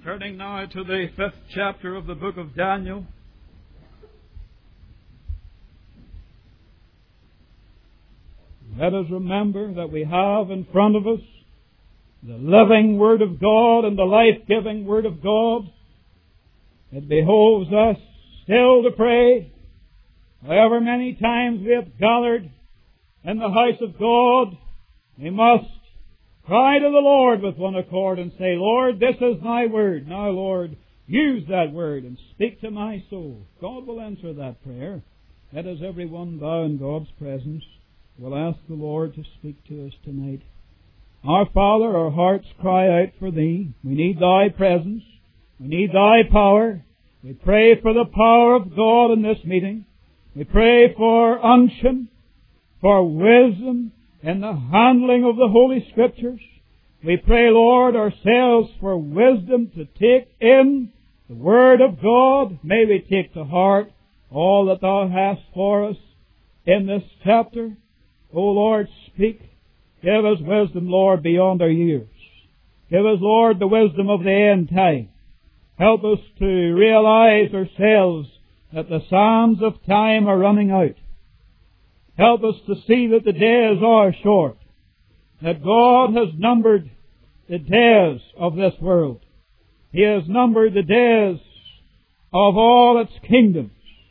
Turning now to the 5th chapter of the book of Daniel. Let us remember that we have in front of us the living Word of God and the life-giving Word of God. It behoves us still to pray. However many times we have gathered in the house of God, we must cry to the Lord with one accord and say, Lord, this is thy word. Now, Lord, use that word and speak to my soul. God will answer that prayer. Let us everyone bow in God's presence. We'll ask the Lord to speak to us tonight. Our Father, our hearts cry out for Thee. We need Thy presence. We need Thy power. We pray for the power of God in this meeting. We pray for unction, for wisdom in the handling of the Holy Scriptures. We pray, Lord, ourselves for wisdom to take in the Word of God. May we take to heart all that Thou hast for us in this chapter. O Lord, speak. Give us wisdom, Lord, beyond our years. Give us, Lord, the wisdom of the end time. Help us to realize ourselves that the sands of time are running out. Help us to see that the days are short, that God has numbered the days of this world. He has numbered the days of all its kingdoms.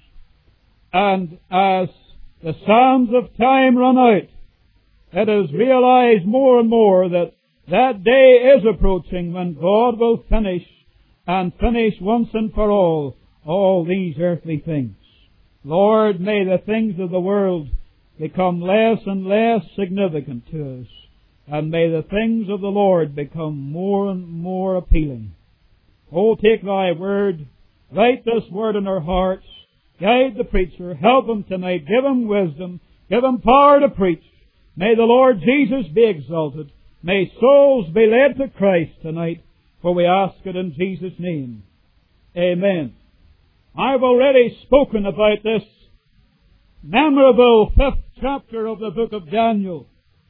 And as the sands of time run out, let us realize more and more that that day is approaching when God will finish once and for all these earthly things. Lord, may the things of the world become less and less significant to us, and may the things of the Lord become more and more appealing. Oh, take Thy word, write this word in our hearts, guide the preacher, help him tonight, give him wisdom, give him power to preach. May the Lord Jesus be exalted. May souls be led to Christ tonight, for we ask it in Jesus' name. Amen. I've already spoken about this memorable 5th chapter of the book of Daniel.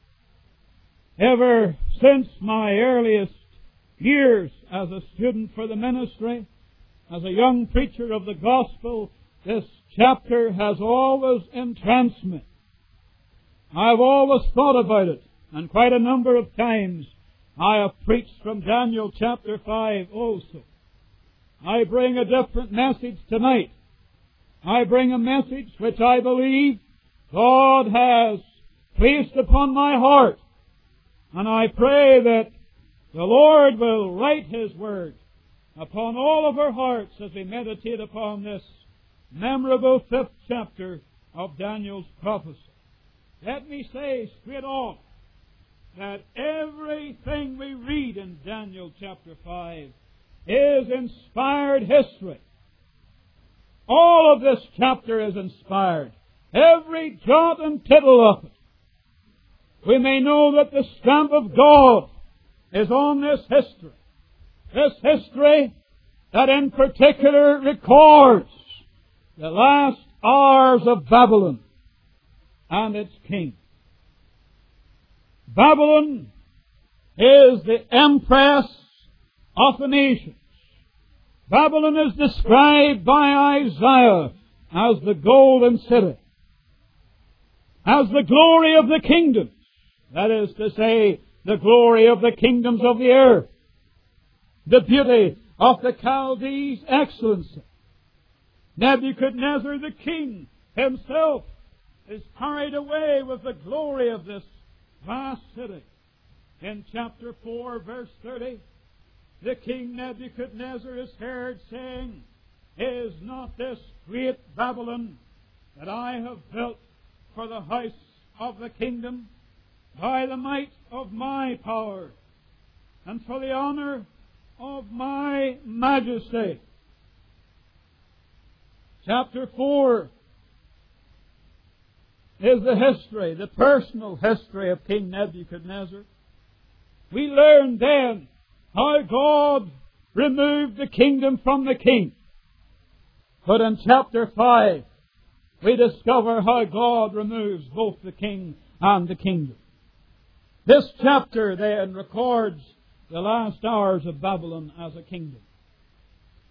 Ever since my earliest years as a student for the ministry, as a young preacher of the gospel, this chapter has always entranced me. I've always thought about it, and quite a number of times I have preached from Daniel chapter 5 also. I bring a different message tonight. I bring a message which I believe God has placed upon my heart. And I pray that the Lord will write His Word upon all of our hearts as we meditate upon this memorable 5th chapter of Daniel's prophecy. Let me say straight off that everything we read in Daniel chapter 5 is inspired history. All of this chapter is inspired. Every jot and tittle of it. We may know that the stamp of God is on this history. This history that in particular records the last hours of Babylon and its king. Babylon is the empress of the nations. Babylon is described by Isaiah as the golden city, as the glory of the kingdoms. That is to say, the glory of the kingdoms of the earth, the beauty of the Chaldees' excellency. Nebuchadnezzar the king himself is carried away with the glory of this vast city. In chapter 4, verse 30, the king Nebuchadnezzar is heard saying, Is not this great Babylon that I have built for the house of the kingdom by the might of my power and for the honor of my majesty? Chapter 4 is the history, the personal history of King Nebuchadnezzar. We learn then how God removed the kingdom from the king. But in chapter 5, we discover how God removes both the king and the kingdom. This chapter then records the last hours of Babylon as a kingdom.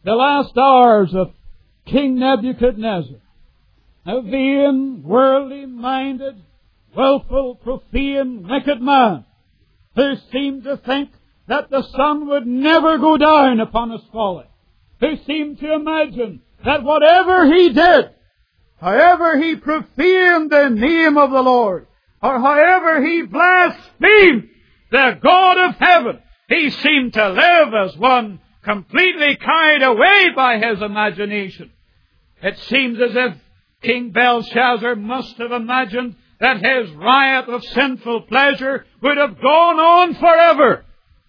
the last hours of King Nebuchadnezzar, a vain, worldly-minded, willful, profane, wicked man, who seemed to think that the sun would never go down upon his folly, who seemed to imagine that whatever he did, however he profaned the name of the Lord, or however he blasphemed the God of heaven, he seemed to live as one completely carried away by his imagination. It seems as if King Belshazzar must have imagined that his riot of sinful pleasure would have gone on forever.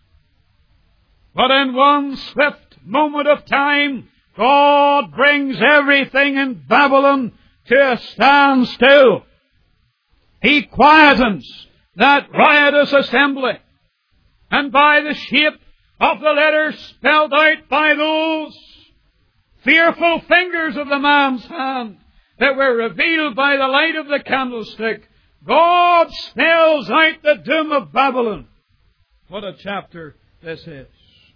But in one swift moment of time, God brings everything in Babylon to a standstill. He quietens that riotous assembly, and by the shape of the letters spelled out by those fearful fingers of the man's hand that were revealed by the light of the candlestick, God spells out the doom of Babylon. What a chapter this is.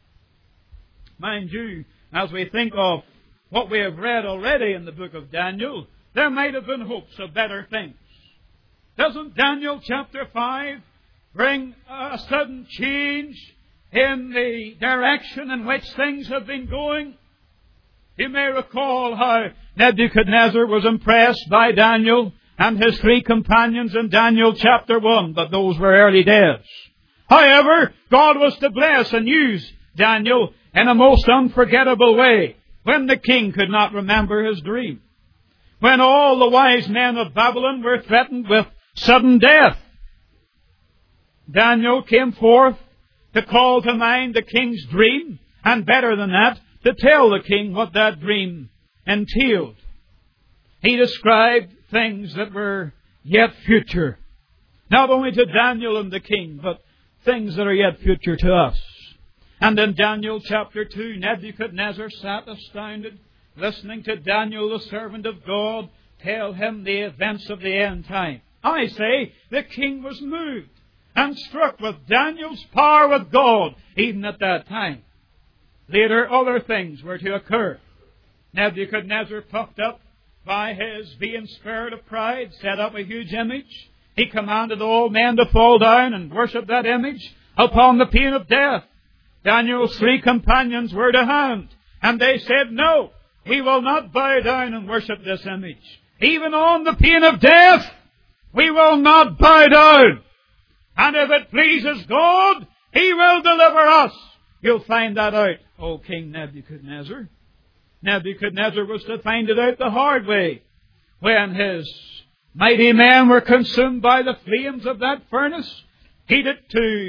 Mind you, as we think of what we have read already in the book of Daniel, there might have been hopes of better things. Doesn't Daniel chapter 5 bring a sudden change in the direction in which things have been going? You may recall how Nebuchadnezzar was impressed by Daniel and his three companions in Daniel chapter 1, but those were early days. However, God was to bless and use Daniel in a most unforgettable way when the king could not remember his dream, when all the wise men of Babylon were threatened with sudden death. Daniel came forth to call to mind the king's dream, and better than that, to tell the king what that dream entailed. He described things that were yet future, not only to Daniel and the king, but things that are yet future to us. And in Daniel chapter 2, Nebuchadnezzar sat astounded, listening to Daniel, the servant of God, tell him the events of the end time. I say, the king was moved and struck with Daniel's power with God, even at that time. Later, other things were to occur. Nebuchadnezzar, puffed up by his vain spirit of pride, set up a huge image. He commanded all men to fall down and worship that image upon the pain of death. Daniel's three companions were to hand, and they said, "No, we will not bow down and worship this image. Even on the pain of death, we will not bow down. And if it pleases God, He will deliver us." You'll find that out, O King Nebuchadnezzar. Nebuchadnezzar was to find it out the hard way when his mighty men were consumed by the flames of that furnace, heated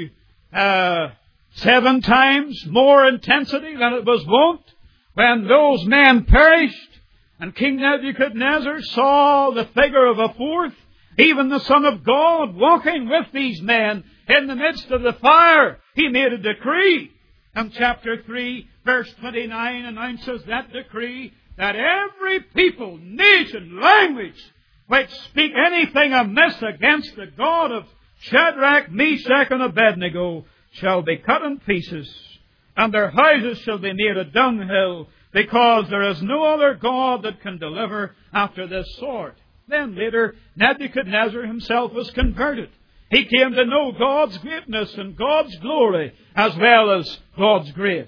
to 7 times more intensity than it was wont. When those men perished, and King Nebuchadnezzar saw the figure of a fourth, even the Son of God, walking with these men in the midst of the fire, he made a decree. And chapter 3, verse 29 announces that decree, that every people, nation, language, which speak anything amiss against the God of Shadrach, Meshach, and Abednego shall be cut in pieces, and their houses shall be made a dunghill, because there is no other God that can deliver after this sort. Then later, Nebuchadnezzar himself was converted. He came to know God's greatness and God's glory, as well as God's grace.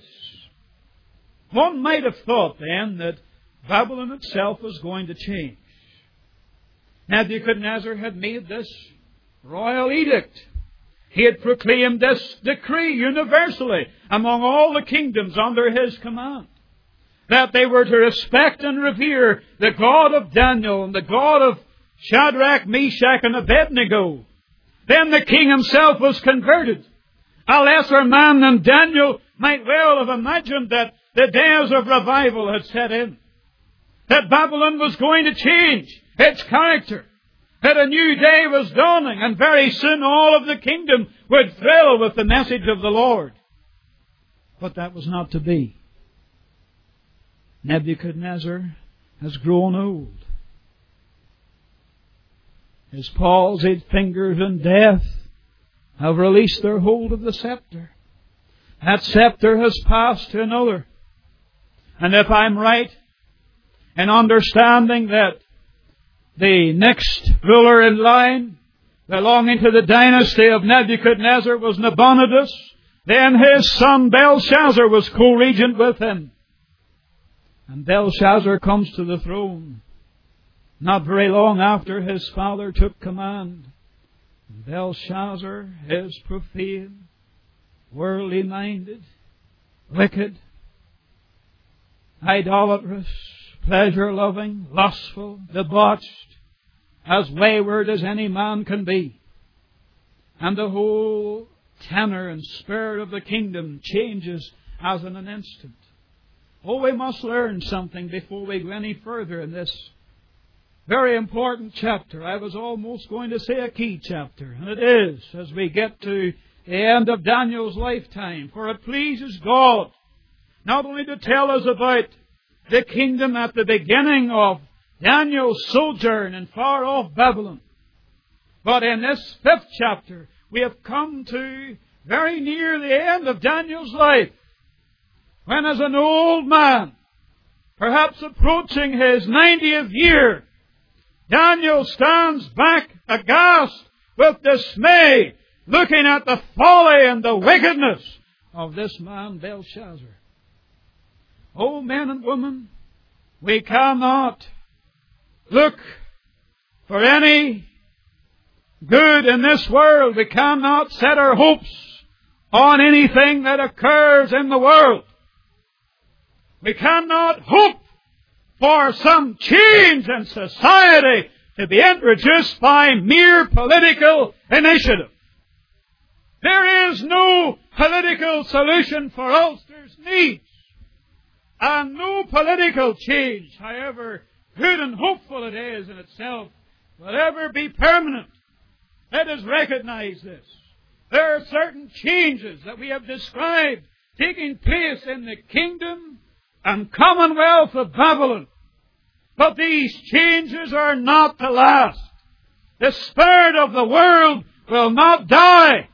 One might have thought then that Babylon itself was going to change. Nebuchadnezzar had made this royal edict. He had proclaimed this decree universally among all the kingdoms under his command, that they were to respect and revere the God of Daniel and the God of Shadrach, Meshach, and Abednego. Then the king himself was converted. A lesser man than Daniel might well have imagined that the days of revival had set in, that Babylon was going to change its character, that a new day was dawning, and very soon all of the kingdom would thrill with the message of the Lord. But that was not to be. Nebuchadnezzar has grown old. His palsied fingers in death have released their hold of the scepter. That scepter has passed to another. And if I'm right in understanding that the next ruler in line belonging to the dynasty of Nebuchadnezzar was Nabonidus, then his son Belshazzar was co-regent with him. And Belshazzar comes to the throne not very long after his father took command. Belshazzar is profane, worldly minded, wicked, idolatrous, pleasure-loving, lustful, debauched, as wayward as any man can be. And the whole tenor and spirit of the kingdom changes as in an instant. Oh, we must learn something before we go any further in this very important chapter. I was almost going to say a key chapter, and it is as we get to the end of Daniel's lifetime. For it pleases God not only to tell us about the kingdom at the beginning of Daniel's sojourn in far-off Babylon, but in this 5th chapter we have come to very near the end of Daniel's life, when as an old man, perhaps approaching his 90th year, Daniel stands back aghast with dismay, looking at the folly and the wickedness of this man Belshazzar. Oh, men and women, we cannot look for any good in this world. We cannot set our hopes on anything that occurs in the world. We cannot hope for some change in society to be introduced by mere political initiative. There is no political solution for Ulster's needs. And no political change, however good and hopeful it is in itself, will ever be permanent. Let us recognize this. There are certain changes that we have described taking place in the kingdom and commonwealth of Babylon. But these changes are not to last. The spirit of the world will not die.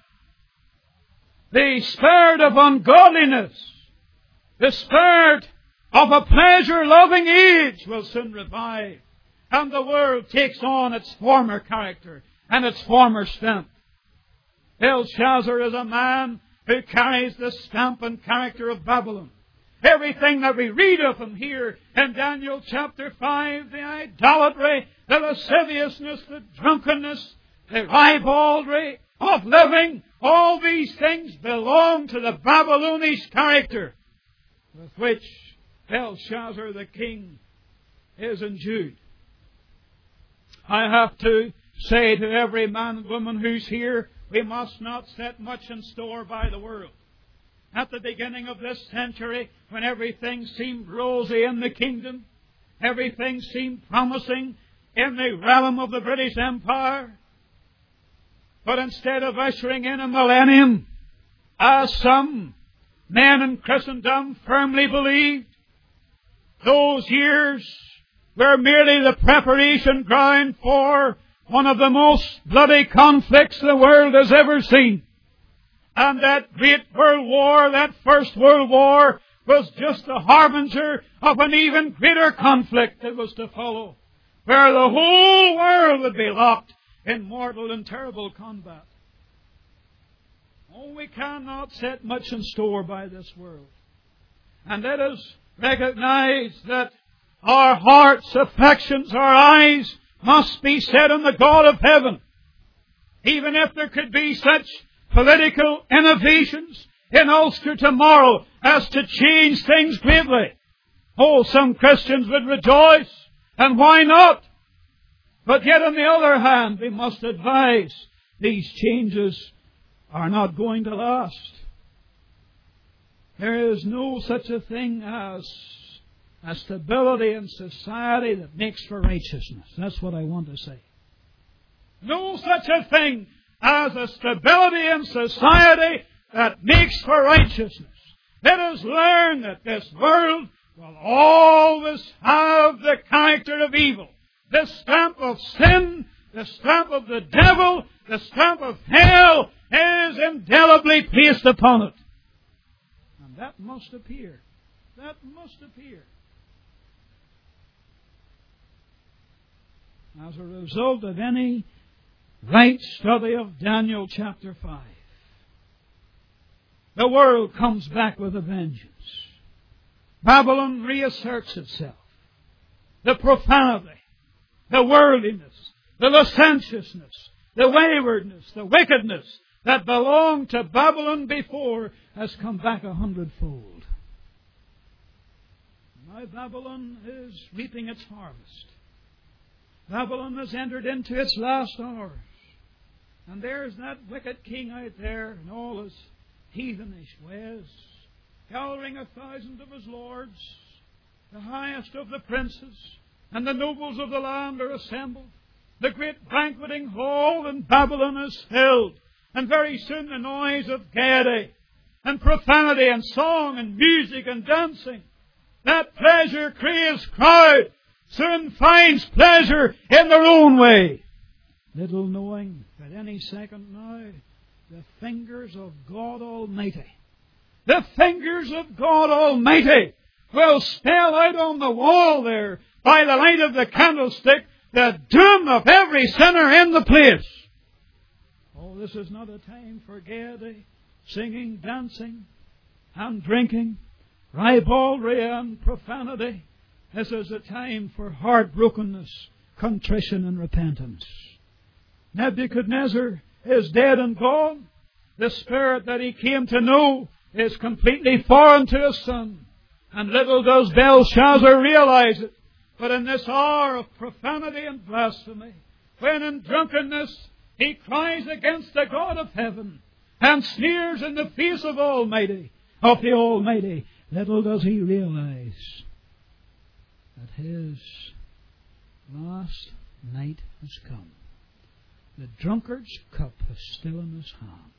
The spirit of ungodliness, the spirit of a pleasure-loving age will soon revive, and the world takes on its former character and its former stamp. Belshazzar is a man who carries the stamp and character of Babylon. Everything that we read of him here in Daniel chapter 5, the idolatry, the lasciviousness, the drunkenness, the ribaldry of living, all these things belong to the Babylonish character with which Belshazzar the king is endued. I have to say to every man and woman who's here, we must not set much in store by the world. At the beginning of this century, when everything seemed rosy in the kingdom, everything seemed promising in the realm of the British Empire, but instead of ushering in a millennium, as some men in Christendom firmly believed, those years were merely the preparation ground for one of the most bloody conflicts the world has ever seen. And that great world war, that First World War, was just the harbinger of an even greater conflict that was to follow, where the whole world would be locked in mortal and terrible combat. Oh, we cannot set much in store by this world. And let us recognize that our hearts, affections, our eyes must be set on the God of heaven. Even if there could be such political innovations in Ulster tomorrow as to change things greatly, oh, some Christians would rejoice, and why not? But yet on the other hand, we must advise these changes are not going to last. There is no such a thing as a stability in society that makes for righteousness. That's what I want to say. No such a thing as a stability in society that makes for righteousness. Let us learn that this world will always have the character of evil. The stamp of sin, the stamp of the devil, the stamp of hell is indelibly placed upon it. And that must appear that must appear as a result of any right study of Daniel chapter 5. The world comes back with a vengeance. Babylon reasserts itself. The profanity, the worldliness, the licentiousness, the waywardness, the wickedness that belonged to Babylon before has come back 100-fold. Now Babylon is reaping its harvest. Babylon has entered into its last hours. And there's that wicked king out there in all his heathenish ways, gathering 1,000 of his lords, the highest of the princes, and the nobles of the land are assembled. The great banqueting hall in Babylon is filled, and very soon the noise of gaiety and profanity and song and music and dancing, that pleasure-crazed crowd soon finds pleasure in their own way, little knowing that any second now the fingers of God Almighty, the fingers of God Almighty will spell out on the wall there by the light of the candlestick the doom of every sinner in the place. Oh, this is not a time for gaiety, singing, dancing, and drinking, ribaldry and profanity. This is a time for heartbrokenness, contrition, and repentance. Nebuchadnezzar is dead and gone. The spirit that he came to know is completely foreign to his son. And little does Belshazzar realize it. But in this hour of profanity and blasphemy, when in drunkenness he cries against the God of heaven and sneers in the face of the Almighty, little does he realize that his last night has come. The drunkard's cup is still in his hand.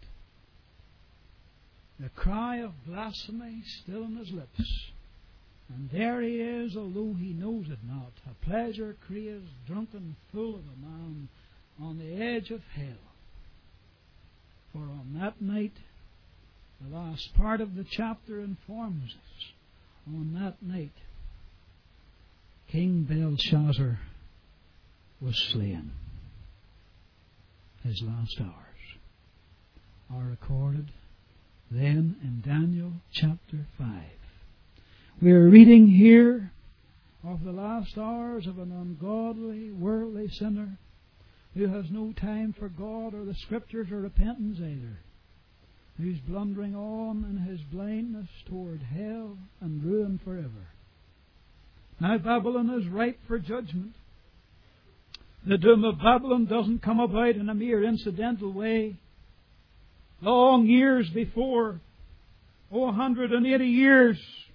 The cry of blasphemy still in his lips. And there he is, although he knows it not, a pleasure-crazed, drunken fool of a man on the edge of hell. For on that night, the last part of the chapter informs us, on that night, King Belshazzar was slain. His last hours are recorded then in Daniel chapter 5. We are reading here of the last hours of an ungodly, worldly sinner who has no time for God or the Scriptures or repentance either, who's blundering on in his blindness toward hell and ruin forever. Now Babylon is ripe for judgment. The doom of Babylon doesn't come about in a mere incidental way. Long years before, 180 years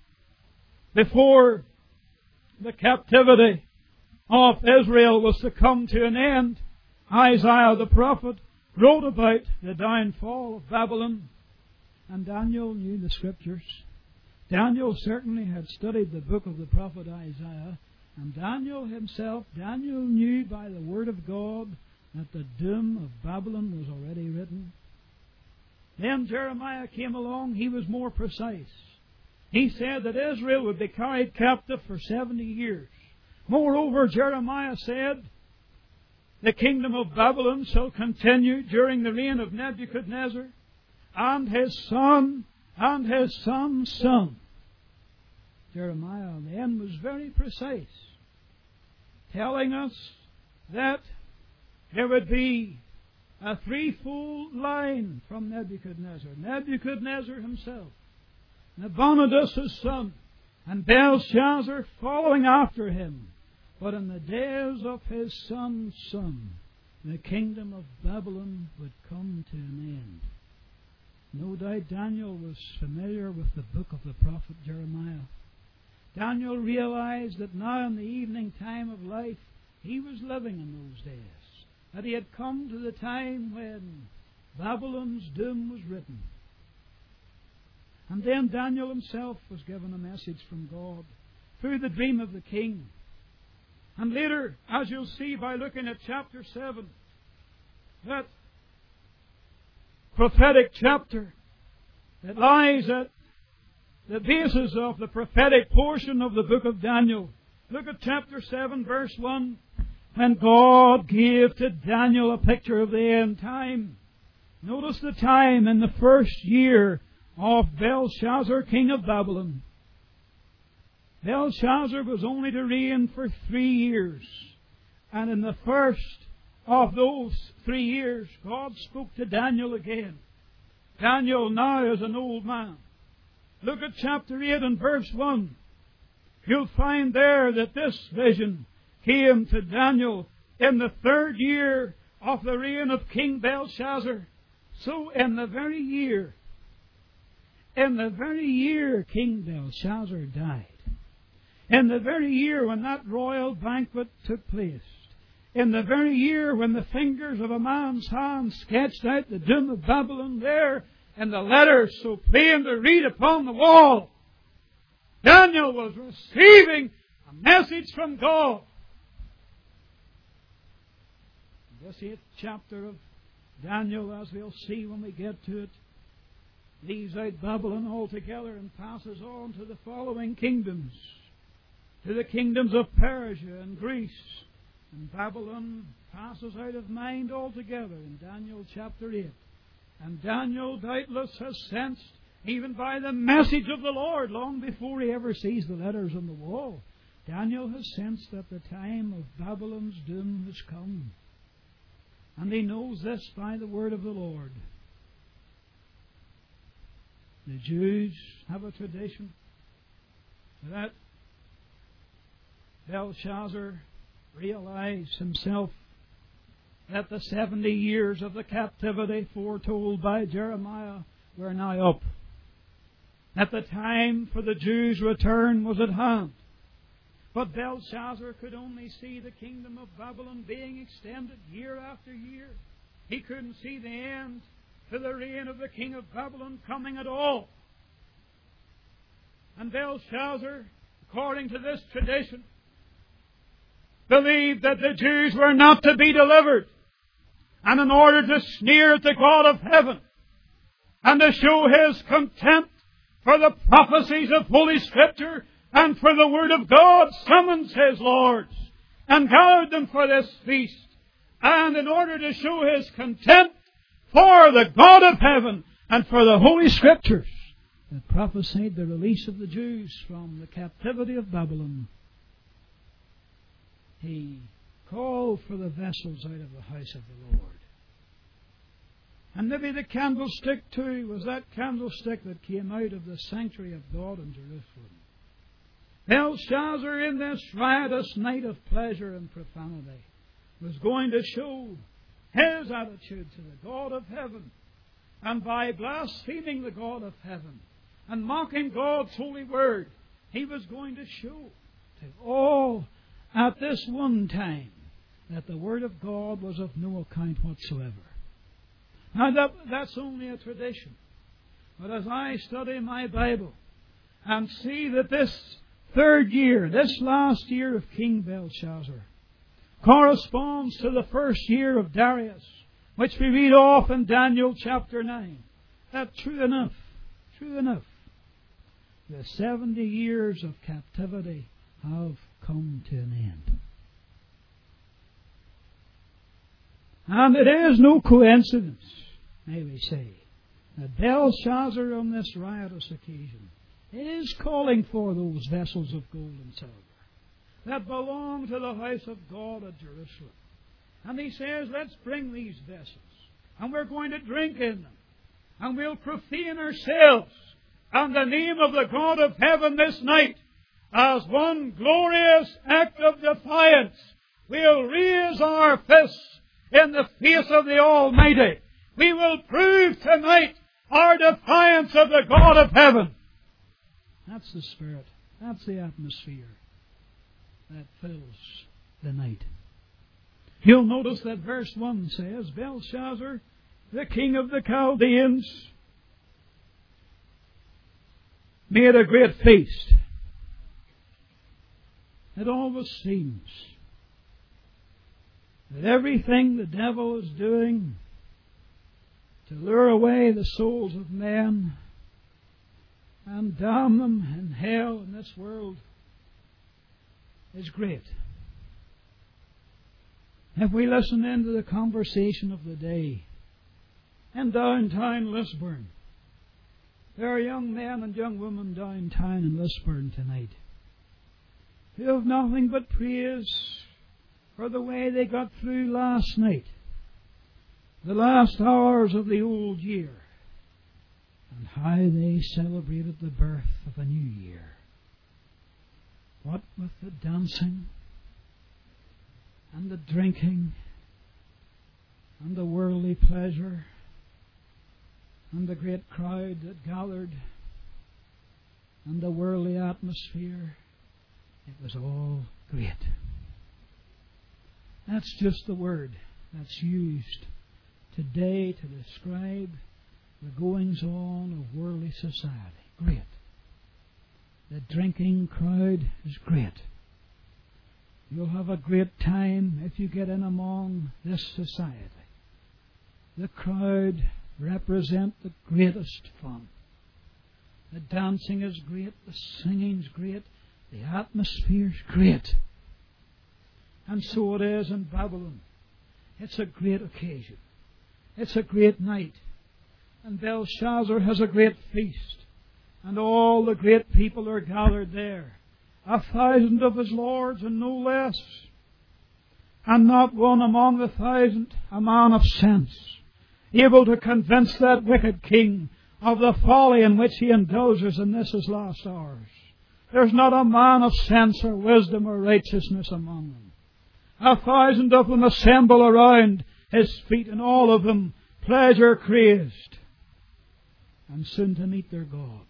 before the captivity of Israel was to come to an end, Isaiah the prophet wrote about the downfall of Babylon. And Daniel knew the Scriptures. Daniel certainly had studied the book of the prophet Isaiah. And Daniel knew by the Word of God that the doom of Babylon was already written. Then Jeremiah came along. He was more precise. He said that Israel would be carried captive for 70 years. Moreover, Jeremiah said, the kingdom of Babylon shall continue during the reign of Nebuchadnezzar and his son and his son's son. Jeremiah then was very precise, telling us that there would be a threefold line from Nebuchadnezzar. Nebuchadnezzar himself, Nabonidus his son, and Belshazzar following after him. But in the days of his son's son, the kingdom of Babylon would come to an end. No doubt Daniel was familiar with the book of the prophet Jeremiah. Daniel realized that now in the evening time of life, he was living in those days, that he had come to the time when Babylon's doom was written. And then Daniel himself was given a message from God through the dream of the king. And later, as you'll see by looking at chapter 7, that prophetic chapter that lies at the basis of the prophetic portion of the book of Daniel. Look at chapter 7, verse 1. When God gave to Daniel a picture of the end time. Notice the time in the first year of Belshazzar, king of Babylon. Belshazzar was only to reign for 3 years. And in the first of those 3 years, God spoke to Daniel again. Daniel now is an old man. Look at chapter 8 and verse 1. You'll find there that this vision came to Daniel in the 3rd year of the reign of King Belshazzar. So in the very year King Belshazzar died, in the very year when that royal banquet took place, in the very year when the fingers of a man's hand sketched out the doom of Babylon there in the letters so plain to read upon the wall, Daniel was receiving a message from God. This 8th chapter of Daniel, as we'll see when we get to it, leaves out Babylon altogether and passes on to the following kingdoms, to the kingdoms of Persia and Greece. And Babylon passes out of mind altogether in Daniel chapter 8. And Daniel doubtless has sensed, even by the message of the Lord, long before he ever sees the letters on the wall, Daniel has sensed that the time of Babylon's doom has come. And he knows this by the word of the Lord. The Jews have a tradition that Belshazzar realized himself that the 70 years of the captivity foretold by Jeremiah were now up. That the time for the Jews' return was at hand. But Belshazzar could only see the kingdom of Babylon being extended year after year. He couldn't see the end to the reign of the king of Babylon coming at all. And Belshazzar, according to this tradition, believed that the Jews were not to be delivered. And in order to sneer at the God of heaven and to show his contempt for the prophecies of Holy Scripture and for the Word of God, summons his lords and gathered them for this feast. And in order to show his contempt for the God of heaven and for the Holy Scriptures that prophesied the release of the Jews from the captivity of Babylon, he called for the vessels out of the house of the Lord. And maybe the candlestick too was that candlestick that came out of the sanctuary of God in Jerusalem. Belshazzar, in this riotous night of pleasure and profanity, was going to show his attitude to the God of heaven. And by blaspheming the God of heaven and mocking God's holy word, he was going to show to all at this one time that the Word of God was of no account whatsoever. Now that's only a tradition. But as I study my Bible and see that this 3rd year, this last year of King Belshazzar, corresponds to the 1st year of Darius, which we read off in Daniel chapter 9, that true enough, the 70 years of captivity have come to an end. And it is no coincidence, may we say, that Belshazzar on this riotous occasion is calling for those vessels of gold and silver that belong to the house of God at Jerusalem. And he says, let's bring these vessels, and we're going to drink in them, and we'll profane ourselves on the name of the God of heaven this night. As one glorious act of defiance, we'll raise our fists in the face of the Almighty. We will prove tonight our defiance of the God of heaven. That's the spirit. That's the atmosphere that fills the night. You'll notice that verse 1 says, Belshazzar, the king of the Chaldeans, made a great feast. It always seems that everything the devil is doing to lure away the souls of men and and damn them in hell in this world is great. If we listen into the conversation of the day in downtown Lisburn, there are young men and young women downtown in Lisburn tonight who have nothing but praise for the way they got through last night, the last hours of the old year, and how they celebrated the birth of a new year. What with the dancing and the drinking and the worldly pleasure and the great crowd that gathered and the worldly atmosphere, it was all great. That's just the word that's used today to describe the goings-on of worldly society. Great. The drinking crowd is great. You'll have a great time if you get in among this society. The crowd represent the greatest fun. The dancing is great, the singing's great, the atmosphere's great. And so it is in Babylon. It's a great occasion. It's a great night. And Belshazzar has a great feast. And all the great people are gathered there. 1,000 of his lords and no less. And not one among the 1,000, a man of sense, able to convince that wicked king of the folly in which he indulges in this his last hours. There's not a man of sense or wisdom or righteousness among them. 1,000 of them assemble around his feet, and all of them pleasure crazed, and soon to meet their God.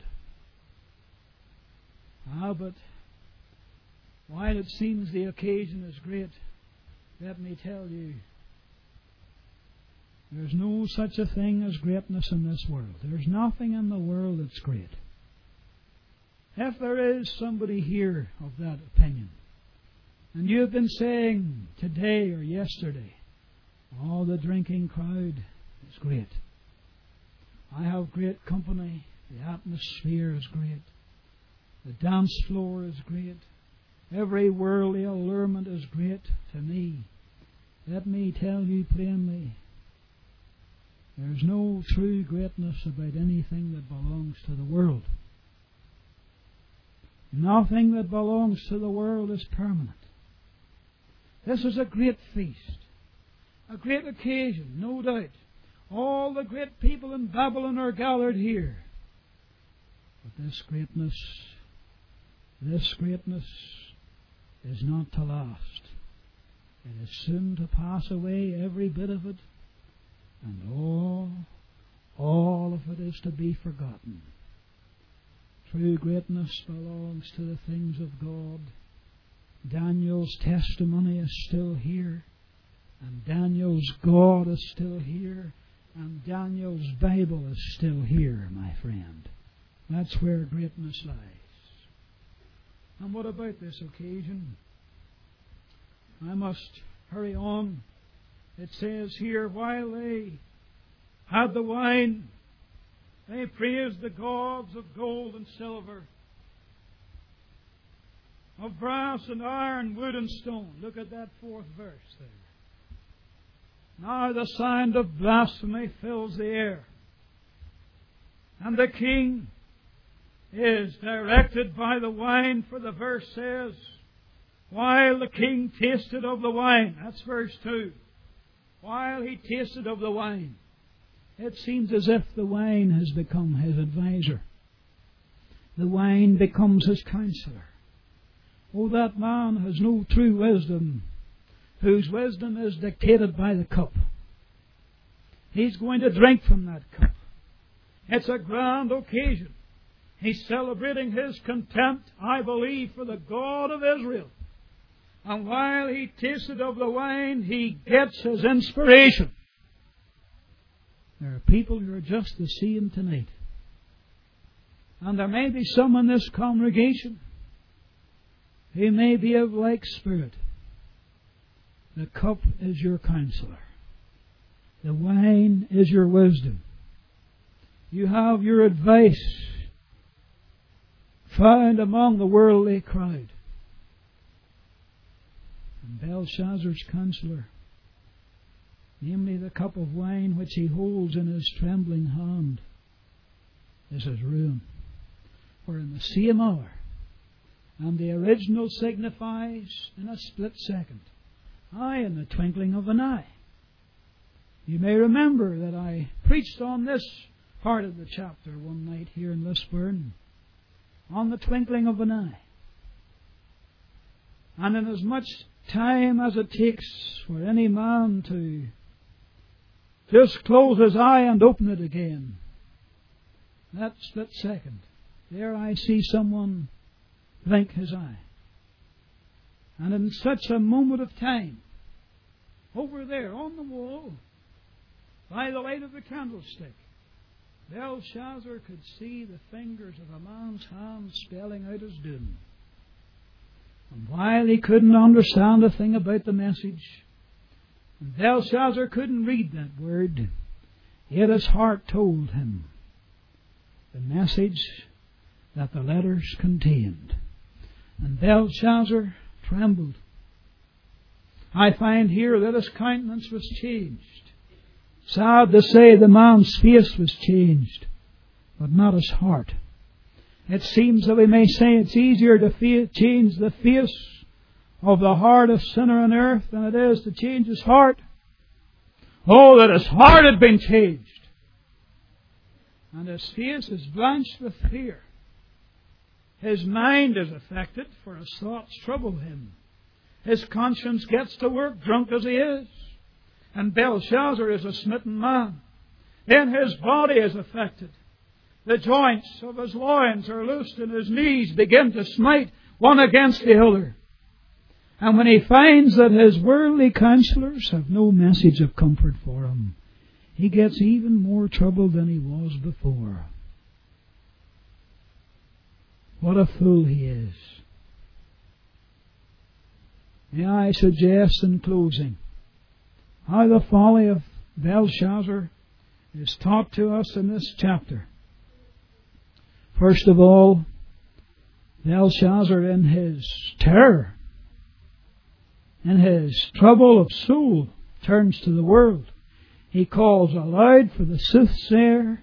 But while it seems the occasion is great, let me tell you, there's no such a thing as greatness in this world. There's nothing in the world that's great. If there is somebody here of that opinion, and you've been saying today or yesterday, oh, the drinking crowd is great. I have great company. The atmosphere is great. The dance floor is great. Every worldly allurement is great to me. Let me tell you plainly, there's no true greatness about anything that belongs to the world. Nothing that belongs to the world is permanent. This is a great feast, a great occasion, no doubt. All the great people in Babylon are gathered here. But this greatness is not to last. It is soon to pass away, every bit of it, and all of it is to be forgotten. True greatness belongs to the things of God. Daniel's testimony is still here, and Daniel's God is still here, and Daniel's Bible is still here, my friend. That's where greatness lies. And what about this occasion? I must hurry on. It says here, while they had the wine, they praised the gods of gold and silver, of brass and iron, wood and stone. Look at that fourth verse there. Now the sound of blasphemy fills the air, and the king is directed by the wine, for the verse says, while the king tasted of the wine. That's verse 2. While he tasted of the wine. It seems as if the wine has become his advisor. The wine becomes his counselor. Oh, that man has no true wisdom, whose wisdom is dictated by the cup. He's going to drink from that cup. It's a grand occasion. He's celebrating his contempt, I believe, for the God of Israel. And while he tasted of the wine, he gets his inspiration. There are people who are just the same tonight. And there may be some in this congregation who may be of like spirit. The cup is your counselor. The wine is your wisdom. You have your advice found among the worldly crowd. And Belshazzar's counselor, namely the cup of wine which he holds in his trembling hand, is his ruin. For in the same hour, and the original signifies in a split second, aye, in the twinkling of an eye. You may remember that I preached on this part of the chapter one night here in Lisburn, on the twinkling of an eye. And in as much time as it takes for any man to just close his eye and open it again, that split second, there I see someone blink his eye. And in such a moment of time, over there on the wall, by the light of the candlestick, Belshazzar could see the fingers of a man's hand spelling out his doom. And while he couldn't understand a thing about the message, and Belshazzar couldn't read that word, yet his heart told him the message that the letters contained. And Belshazzar trembled. I find here that his countenance was changed. Sad to say, the man's face was changed, but not his heart. It seems that we may say it's easier to change the face of the hardest sinner on earth than it is to change his heart. Oh, that his heart had been changed. And his face is blanched with fear. His mind is affected, for his thoughts trouble him. His conscience gets to work, drunk as he is. And Belshazzar is a smitten man. Then his body is affected. The joints of his loins are loosed and his knees begin to smite one against the other. And when he finds that his worldly counselors have no message of comfort for him, he gets even more troubled than he was before. What a fool he is. May I suggest in closing how the folly of Belshazzar is taught to us in this chapter. First of all, Belshazzar, in his terror, in his trouble of soul, turns to the world. He calls aloud for the soothsayer,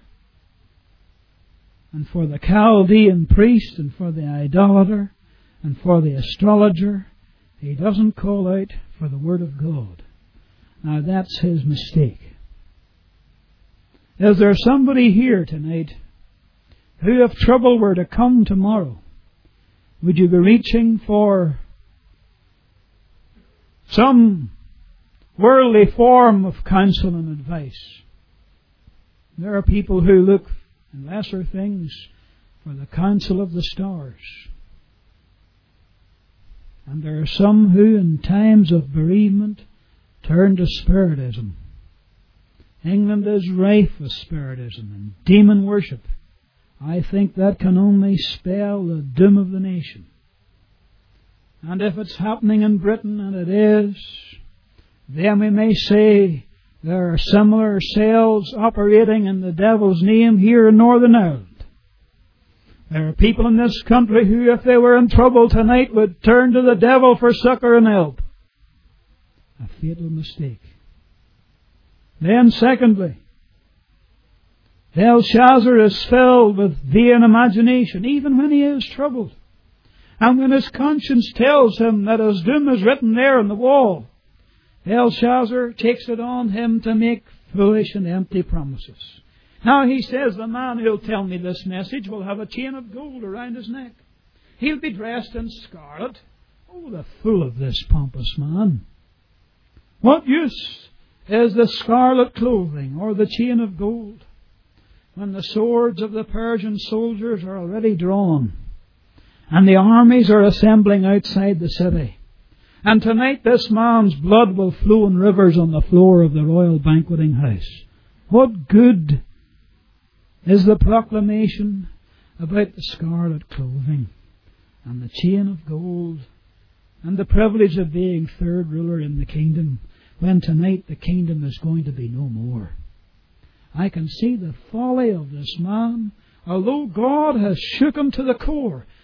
and for the Chaldean priest, and for the idolater, and for the astrologer. He doesn't call out for the Word of God. Now that's his mistake. Is there somebody here tonight who, if trouble were to come tomorrow, would you be reaching for some worldly form of counsel and advice? There are people who look in lesser things for the counsel of the stars. And there are some who, in times of bereavement, turn to Spiritism. England is rife with Spiritism and demon worship. I think that can only spell the doom of the nation. And if it's happening in Britain, and it is, then we may say there are similar cells operating in the devil's name here in Northern Ireland. There are people in this country who, if they were in trouble tonight, would turn to the devil for succor and help. A fatal mistake. Then, secondly, Belshazzar is filled with vain imagination, even when he is troubled. And when his conscience tells him that his doom is written there on the wall, Belshazzar takes it on him to make foolish and empty promises. Now he says, the man who'll tell me this message will have a chain of gold around his neck. He'll be dressed in scarlet. Oh, the fool of this pompous man. What use is the scarlet clothing or the chain of gold when the swords of the Persian soldiers are already drawn and the armies are assembling outside the city? And tonight this man's blood will flow in rivers on the floor of the royal banqueting house. What good is the proclamation about the scarlet clothing and the chain of gold and the privilege of being third ruler in the kingdom, when tonight the kingdom is going to be no more? I can see the folly of this man. Although God has shook him to the core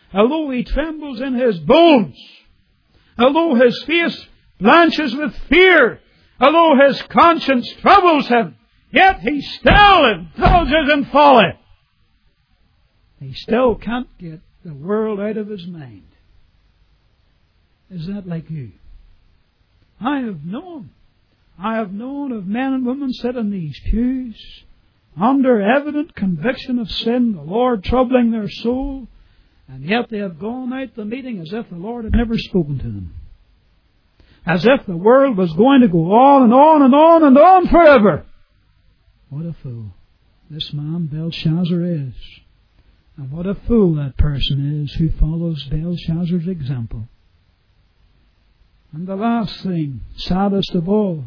although he trembles in his bones, although his face blanches with fear, although his conscience troubles him, yet he still indulges in folly. He still can't get the world out of his mind. Is that like you? I have known of men and women sit in these pews under evident conviction of sin, the Lord troubling their soul, and yet they have gone out the meeting as if the Lord had never spoken to them. As if the world was going to go on and on and on and on forever. What a fool this man Belshazzar is. And what a fool that person is who follows Belshazzar's example. And the last thing, saddest of all,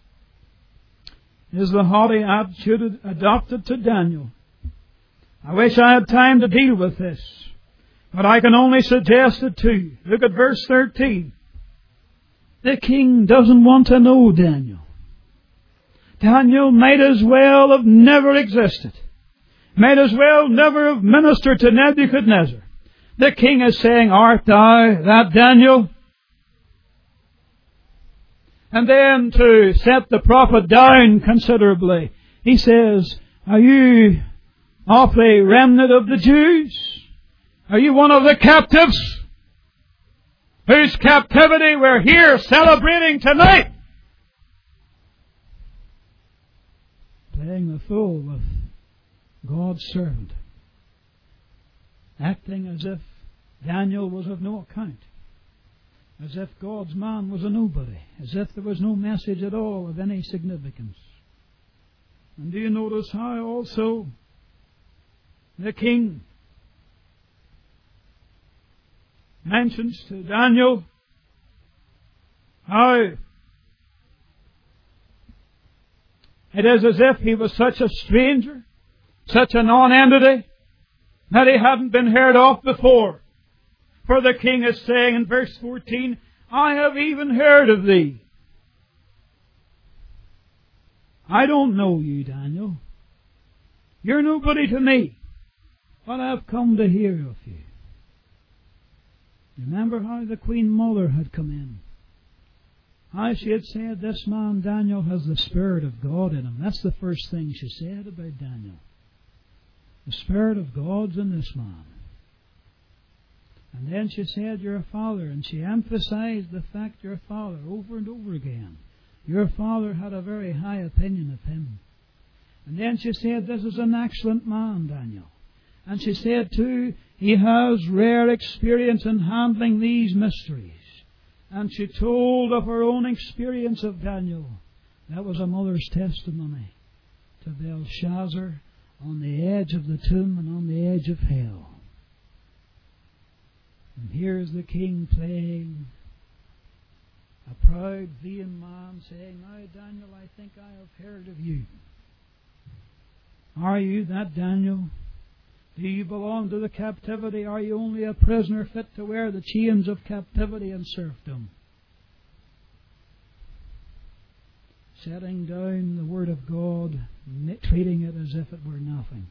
is the haughty attitude adopted to Daniel. I wish I had time to deal with this, but I can only suggest it to you. Look at verse 13. The king doesn't want to know Daniel. Daniel might as well have never existed. Might as well never have ministered to Nebuchadnezzar. The king is saying, art thou that Daniel? And then to set the prophet down considerably, he says, are you of the remnant of the Jews? Are you one of the captives? Whose captivity we're here celebrating tonight? Playing the fool with God's servant. Acting as if Daniel was of no account. As if God's man was a nobody. As if there was no message at all of any significance. And do you notice how also the king mentions to Daniel how it is as if he was such a stranger, such a non-entity, that he hadn't been heard of before. For the king is saying in verse 14, I have even heard of thee. I don't know you, Daniel. You're nobody to me, but I've come to hear of you. Remember how the Queen Mother had come in. How she had said, this man Daniel has the Spirit of God in him. That's the first thing she said about Daniel. The Spirit of God's in this man. And then she said, your father, and she emphasized the fact your father over and over again. Your father had a very high opinion of him. And then she said, this is an excellent man, Daniel. And she said too, he has rare experience in handling these mysteries. And she told of her own experience of Daniel. That was a mother's testimony to Belshazzar on the edge of the tomb and on the edge of hell. And here's the king playing a proud, vain man saying, now, Daniel, I think I have heard of you. Are you that Daniel? Do you belong to the captivity? Are you only a prisoner fit to wear the chains of captivity and serfdom? Setting down the Word of God, treating it as if it were nothing.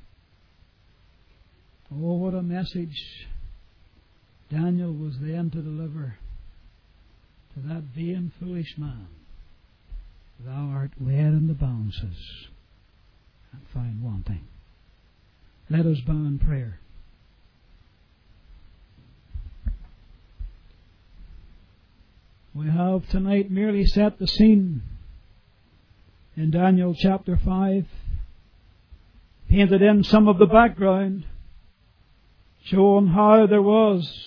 Oh, what a message Daniel was then to deliver to that vain, foolish man. Thou art wed in the balances and found wanting. Let us bow in prayer. We have tonight merely set the scene in Daniel chapter 5, painted in some of the background, showing how there was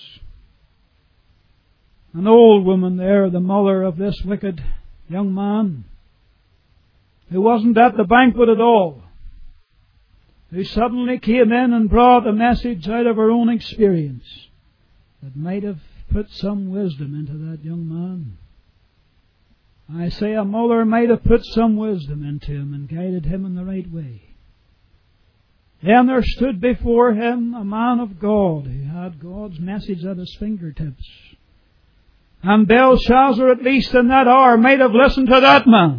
an old woman there, the mother of this wicked young man, who wasn't at the banquet at all, who suddenly came in and brought a message out of her own experience that might have put some wisdom into that young man. I say a mother might have put some wisdom into him and guided him in the right way. Then there stood before him a man of God who had God's message at his fingertips. And Belshazzar, at least in that hour, might have listened to that man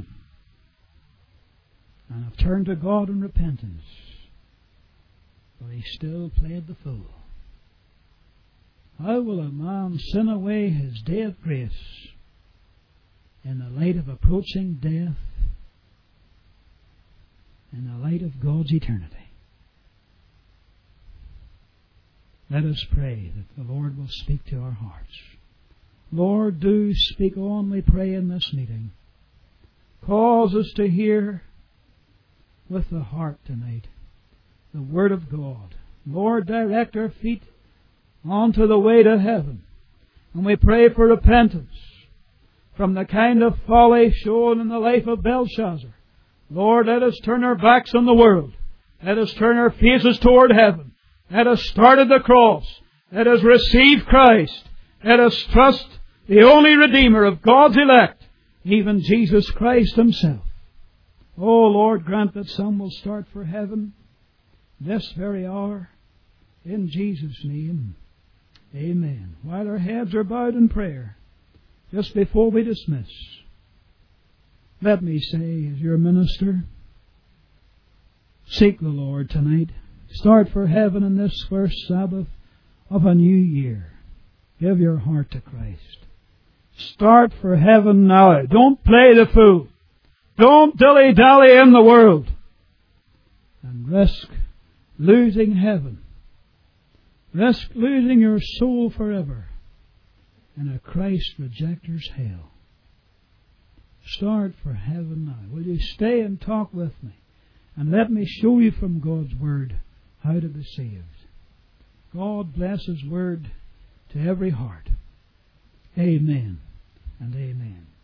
and have turned to God in repentance. But he still played the fool. How will a man sin away his day of grace in the light of approaching death, in the light of God's eternity? Let us pray that the Lord will speak to our hearts. Lord, do speak on, we pray, in this meeting. Cause us to hear with the heart tonight the Word of God. Lord, direct our feet onto the way to heaven. And we pray for repentance from the kind of folly shown in the life of Belshazzar. Lord, let us turn our backs on the world. Let us turn our faces toward heaven. Let us start at the cross. Let us receive Christ. Let us trust the only Redeemer of God's elect, even Jesus Christ Himself. Oh, Lord, grant that some will start for heaven this very hour. In Jesus' name, amen. While our heads are bowed in prayer, just before we dismiss, let me say, as your minister, seek the Lord tonight. Start for heaven in this first Sabbath of a new year. Give your heart to Christ. Start for heaven now. Don't play the fool. Don't dilly-dally in the world and risk losing heaven. Risk losing your soul forever in a Christ rejecter's hell. Start for heaven now. Will you stay and talk with me? And let me show you from God's Word how to be saved. God bless His Word to every heart. Amen and amen.